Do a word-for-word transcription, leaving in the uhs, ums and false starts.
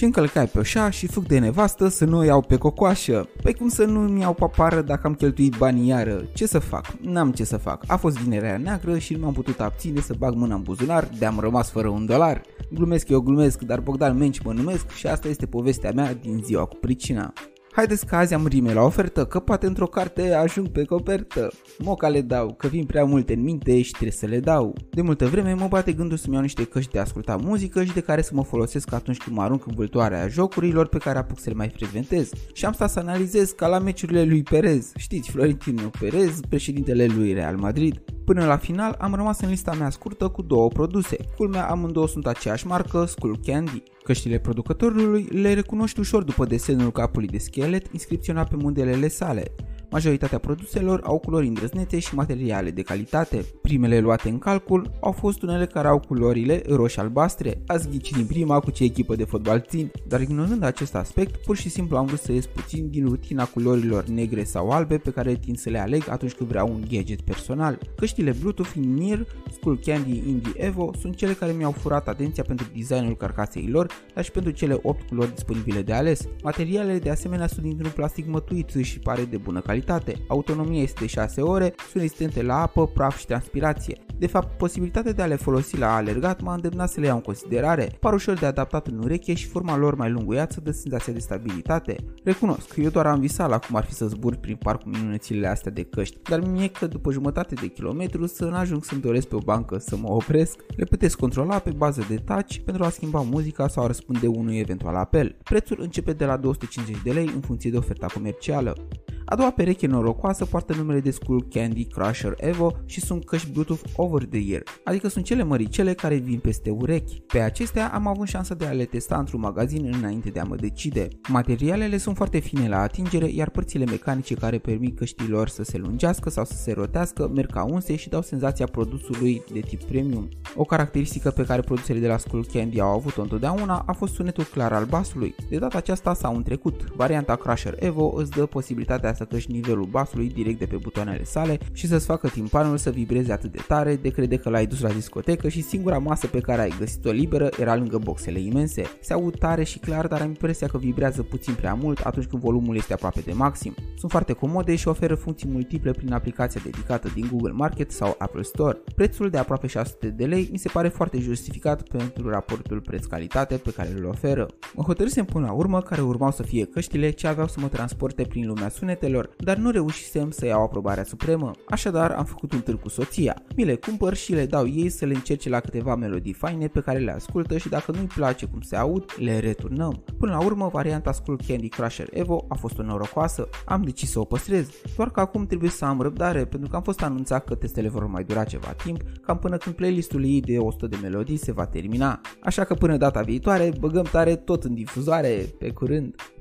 și încălcai pe oșa și fug de nevastă să nu o iau pe cocoașă. Păi cum să nu-mi iau papară dacă am cheltuit banii iară? Ce să fac? N-am ce să fac. A fost vinerea neagră și nu m-am putut abține să bag mâna în buzunar, de-am rămas fără un dolar. Glumesc eu glumesc, dar Bogdan Menci mă numesc și asta este povestea mea din ziua cu pricina. Haideți că azi am rime la ofertă, că poate într-o carte ajung pe copertă. Moca le dau, că vin prea multe în minte și trebuie să le dau. De multă vreme mă bate gândul să-mi iau niște căști de ascultat muzică și de care să mă folosesc atunci când mă arunc în vâltoarea jocurilor pe care apuc să le mai frecventez. Și am stat să analizez ca la meciurile lui Perez. Știți, Florentino Perez, președintele lui Real Madrid. Până la final am rămas în lista mea scurtă cu două produse. Culmea, amândouă sunt aceeași marcă, Skull Candy. Căștile producătorului le recunoști ușor după desenul capului de schelet inscripționat pe modelele sale. Majoritatea produselor au culori îndrăznețe și materiale de calitate. Primele luate în calcul au fost unele care au culorile roșii-albastre. Ați ghicit din prima cu ce echipă de fotbal țin, dar ignorând acest aspect, pur și simplu am vrut să ies puțin din rutina culorilor negre sau albe pe care tind să le aleg atunci când vreau un gadget personal. Căștile Bluetooth in-ear Skull Candy Indie Evo sunt cele care mi-au furat atenția pentru designul carcasei lor, dar și pentru cele opt culori disponibile de ales. Materialele de asemenea sunt dintr-un plastic mătuit și pare de bună calitate. Autonomia este de șase ore, sunt rezistente la apă, praf și transpirație. De fapt, posibilitatea de a le folosi la alergat m-a îndemnat să le iau în considerare. Par ușor de adaptat în ureche și forma lor mai lunguiață dă senzația de stabilitate. Recunosc, eu doar am visat la cum ar fi să zbur prin parc cu minunățile astea de căști, dar mi-e că după jumătate de kilometru să n-ajung să-mi doresc pe o bancă să mă opresc. Le puteți controla pe bază de touch pentru a schimba muzica sau a răspunde unui eventual apel. Prețul începe de la două sute cincizeci de lei în funcție de oferta comercială. A doua pereche norocoasă poartă numele de Skull Candy Crusher Evo și sunt căști Bluetooth over the ear, adică sunt cele măricele care vin peste urechi. Pe acestea am avut șansa de a le testa într-un magazin înainte de a mă decide. Materialele sunt foarte fine la atingere, iar părțile mecanice care permit căștilor să se lungească sau să se rotească merg ca unse și dau senzația produsului de tip premium. O caracteristică pe care produsele de la Skull Candy au avut-o întotdeauna a fost sunetul clar al basului. De data aceasta s-au întrecut. Varianta Crusher Evo îți dă posibilitatea să crești nivelul basului direct de pe butoanele sale și să-ți facă timpanul să vibreze atât de tare de crede că l-ai dus la discotecă și singura masă pe care ai găsit-o liberă era lângă boxele imense. Se aud tare și clar, dar am impresia că vibrează puțin prea mult atunci când volumul este aproape de maxim. Sunt foarte comode și oferă funcții multiple prin aplicația dedicată din Google Market sau Apple Store. Prețul de aproape șase sute de lei mi se pare foarte justificat pentru raportul preț-calitate pe care îl oferă. Mă hotărâsem până la urmă care urmau să fie căștile ce aveau să mă transporte prin lumea sunetelor, dar nu reușisem să iau aprobarea supremă. Așadar am făcut un târg cu soția. Mi le cumpăr și le dau ei să le încerce la câteva melodii faine pe care le ascultă și dacă nu-i place cum se aud, le returnăm. Până la urmă, varianta Skull Candy Crusher Evo a fost o norocoasă. Am decis să o păstrez, doar că acum trebuie să am răbdare pentru că am fost anunțat că testele vor mai dura ceva timp, cam până când playlistul ei de o sută de melodii se va termina. Așa că până data viitoare, băgăm tare tot în difuzoare. Pe curând!